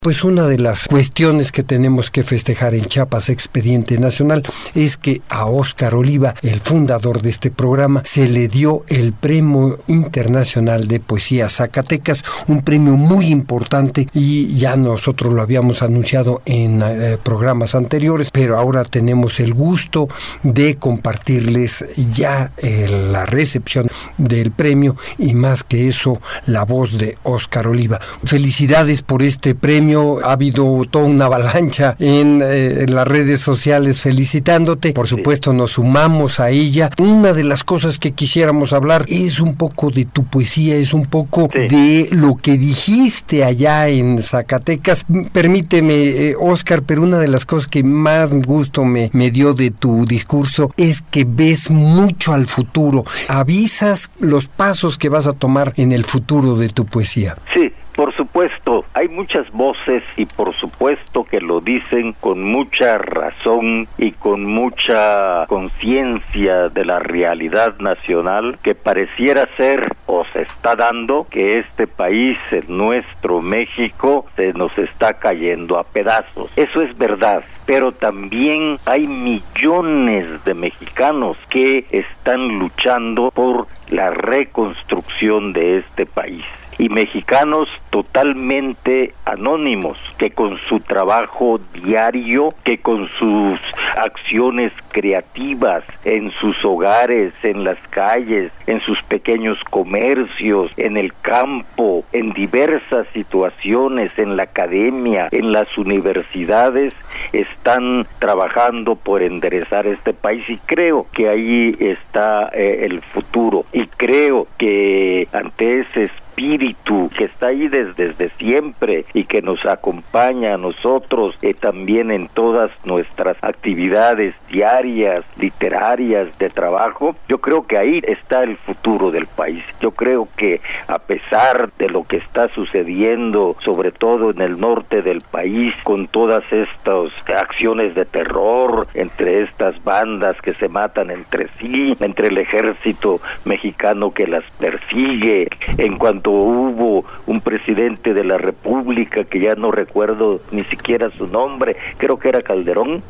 Pues una de las cuestiones que tenemos que festejar en Chiapas Expediente Nacional es que a Óscar Oliva, el fundador de este programa, se le dio el Premio Internacional de Poesía Zacatecas, un premio muy importante, y ya nosotros lo habíamos anunciado en programas anteriores, pero ahora tenemos el gusto de compartirles ya la recepción del premio y más que eso, la voz de Óscar Oliva. Felicidades por este premio. Ha habido toda una avalancha en las redes sociales felicitándote. Por supuesto, nos sumamos a ella. Una de las cosas que quisiéramos hablar es un poco de tu poesía, es un poco de lo que dijiste allá en Zacatecas. Permíteme, Óscar, pero una de las cosas que más gusto me dio de tu discurso es que ves mucho al futuro. Avisas los pasos que vas a tomar en el futuro de tu poesía. Sí. Por supuesto, hay muchas voces y por supuesto que lo dicen con mucha razón y con mucha conciencia de la realidad nacional que pareciera ser o se está dando que este país, el nuestro México, se nos está cayendo a pedazos. Eso es verdad, pero también hay millones de mexicanos que están luchando por la reconstrucción de este país. Y mexicanos totalmente anónimos, que con su trabajo diario, que con sus acciones creativas en sus hogares, en las calles, en sus pequeños comercios, en el campo, en diversas situaciones, en la academia, en las universidades, están trabajando por enderezar este país, y creo que ahí está el futuro, y creo que ante ese espíritu que está ahí desde siempre y que nos acompaña a nosotros también en todas nuestras actividades diarias, literarias, de trabajo, yo creo que ahí está el futuro del país. Yo creo que a pesar de lo que está sucediendo, sobre todo en el norte del país, con todas estas acciones de terror, entre estas bandas que se matan entre sí, entre el ejército mexicano que las persigue, en cuanto hubo un presidente de la República que ya no recuerdo ni siquiera su nombre, creo que era Calderón,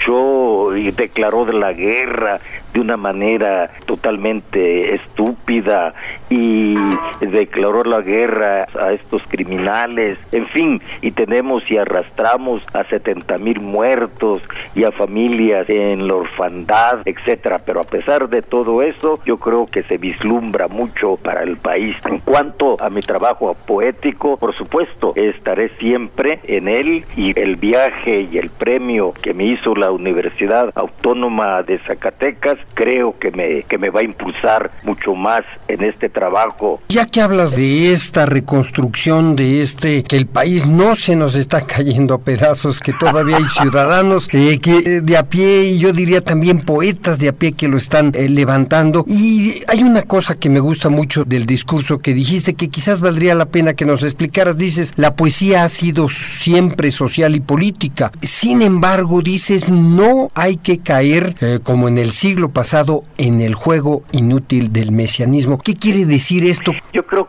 luchó y declaró de la guerra de una manera totalmente estúpida y declaró la guerra a estos criminales, en fin, y tenemos y arrastramos a 70,000 muertos y a familias en la orfandad, etcétera. Pero a pesar de todo eso, yo creo que se vislumbra mucho para el país. En cuanto a mi trabajo poético, por supuesto, estaré siempre en él, y el viaje y el premio que me hizo la Universidad Autónoma de Zacatecas creo que me va a impulsar mucho más en este trabajo. Ya que hablas de esta reconstrucción, de que el país no se nos está cayendo a pedazos, que todavía hay ciudadanos que de a pie, y yo diría también poetas de a pie que lo están levantando, y hay una cosa que me gusta mucho del discurso que dijiste, que quizás valdría la pena que nos explicaras. Dices, la poesía ha sido siempre social y política, sin embargo dices, no hay que caer como en el siglo pasado en el juego inútil del mesianismo. ¿Qué quiere decir esto? Yo creo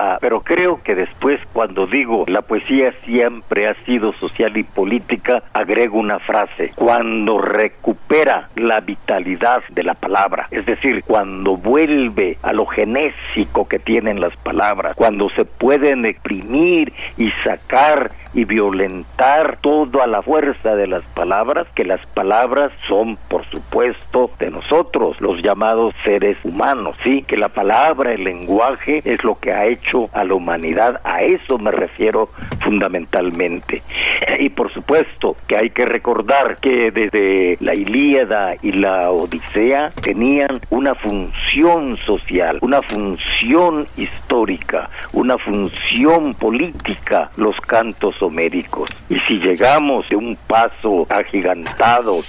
que después, cuando digo la poesía siempre ha sido social y política, agrego una frase: cuando recupera la vitalidad de la palabra, es decir, cuando vuelve a lo genésico que tienen las palabras, cuando se pueden exprimir y sacar y violentar toda la fuerza de las palabras, que las palabras son, por supuesto, de nosotros, los llamados seres humanos, sí, que la palabra, el lenguaje es lo que ha hecho a la humanidad. A eso me refiero fundamentalmente. Y por supuesto que hay que recordar que desde la Ilíada y la Odisea tenían una función social, una función histórica, una función política, los cantos homéricos. Y si llegamos de un paso agigantado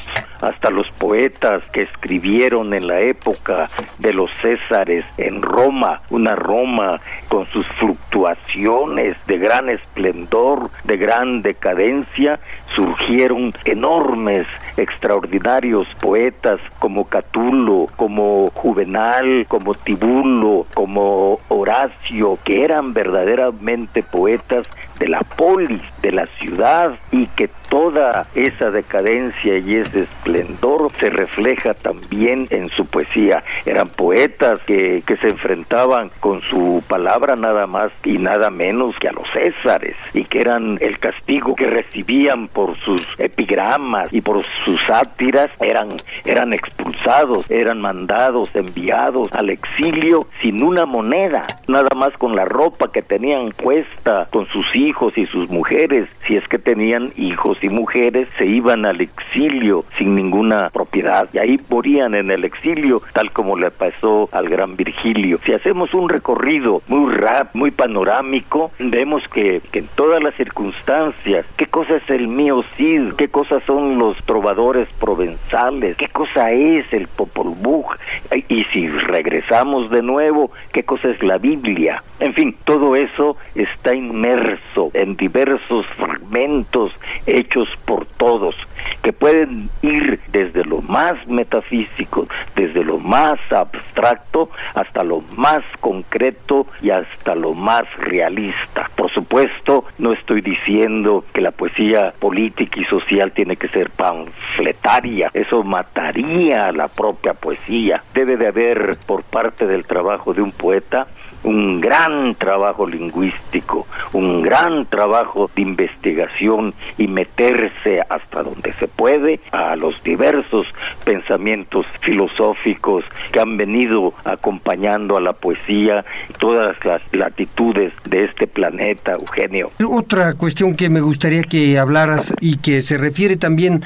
hasta los poetas que escribieron en la época de los Césares en Roma, una Roma con sus fluctuaciones de gran esplendor, de gran decadencia, surgieron enormes, extraordinarios poetas como Catulo, como Juvenal, como Tibulo, como Horacio, que eran verdaderamente poetas de la polis, de la ciudad, y que toda esa decadencia y ese esplendor se refleja también en su poesía. Eran poetas que se enfrentaban con su palabra nada más y nada menos que a los Césares, y que eran el castigo que recibían por sus epigramas y por sus sátiras, eran expulsados, eran mandados, enviados al exilio sin una moneda, nada más con la ropa que tenían puesta, con sus hijos y sus mujeres. Si es que tenían hijos y mujeres, se iban al exilio sin ninguna propiedad, y ahí morían en el exilio, tal como le pasó al gran Virgilio. Si hacemos un recorrido muy panorámico, vemos que en todas las circunstancias, qué cosa es el mío Cid, qué cosas son los trovadores provenzales, qué cosa es el Popol Vuh, y si regresamos de nuevo, qué cosa es la Biblia. En fin, todo eso está inmerso en diversos fragmentos hechos por todos, que pueden ir desde lo más metafísico, desde lo más abstracto, hasta lo más concreto y hasta lo más realista. Por supuesto, no estoy diciendo que la poesía política y social tiene que ser panfletaria, eso mataría a la propia poesía. Debe de haber, por parte del trabajo de un poeta, un gran trabajo lingüístico, un gran trabajo de investigación, y meterse hasta donde se puede a los diversos pensamientos filosóficos que han venido acompañando a la poesía y todas las latitudes de este planeta, Eugenio. Otra cuestión que me gustaría que hablaras, y que se refiere también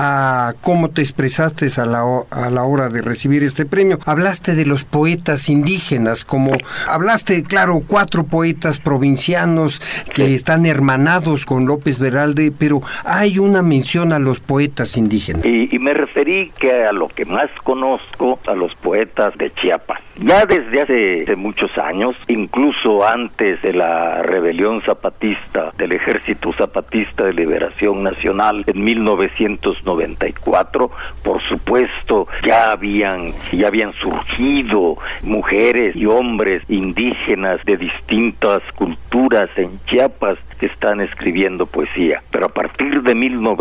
a cómo te expresaste a la hora de recibir este premio. Hablaste de los poetas indígenas, como hablaste, claro, 4 poetas provincianos que están hermanados con López Beralde, pero hay una mención a los poetas indígenas. Y me referí que a lo que más conozco, a los poetas de Chiapas. Ya desde hace muchos años, incluso antes de la rebelión zapatista, del Ejército Zapatista de Liberación Nacional en 1994, por supuesto, ya habían surgido mujeres y hombres indígenas de distintas culturas en Chiapas que están escribiendo poesía. Pero a partir de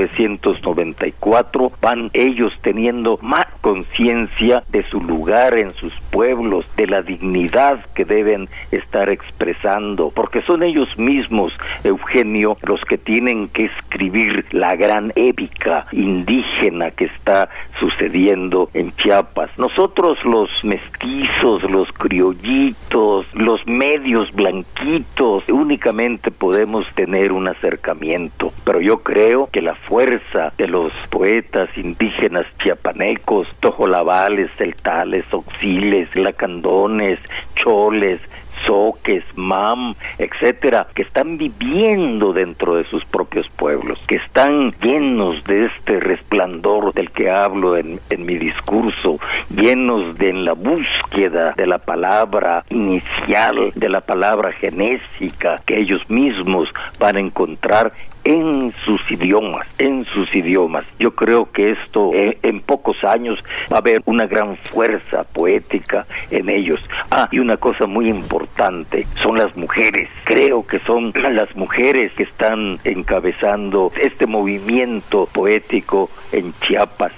1994 van ellos teniendo más conciencia de su lugar en sus pueblos, de la dignidad que deben estar expresando, porque son ellos mismos, Eugenio, los que tienen que escribir la gran épica indígena que está sucediendo en Chiapas. Nosotros, los mestizos, los criollitos, los medios blanquitos, únicamente podemos tener un acercamiento, pero yo creo que la fuerza de los poetas indígenas chiapanecos, tojolabales, celtales, oxiles, lacandones, choles, soques, mam, etcétera, que están viviendo dentro de sus propios pueblos, que están llenos de este resplandor del que hablo en mi discurso, llenos de la búsqueda de la palabra inicial, de la palabra genésica que ellos mismos van a encontrar en sus idiomas. Yo creo que esto en pocos años va a haber una gran fuerza poética en ellos. Y una cosa muy importante, son las mujeres. Creo que son las mujeres que están encabezando este movimiento poético en Chiapas.